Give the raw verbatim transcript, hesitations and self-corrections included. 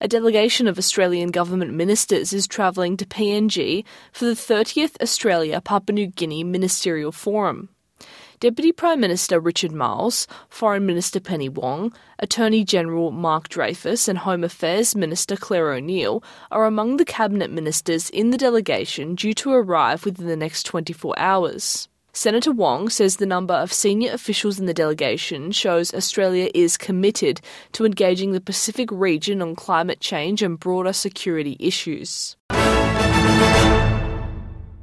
delegation of Australian government ministers is travelling to P N G for the thirtieth Australia-Papua New Guinea Ministerial Forum. Deputy Prime Minister Richard Marles, Foreign Minister Penny Wong, Attorney General Mark Dreyfus and Home Affairs Minister Claire O'Neill are among the cabinet ministers in the delegation due to arrive within the next twenty-four hours. Senator Wong says the number of senior officials in the delegation shows Australia is committed to engaging the Pacific region on climate change and broader security issues.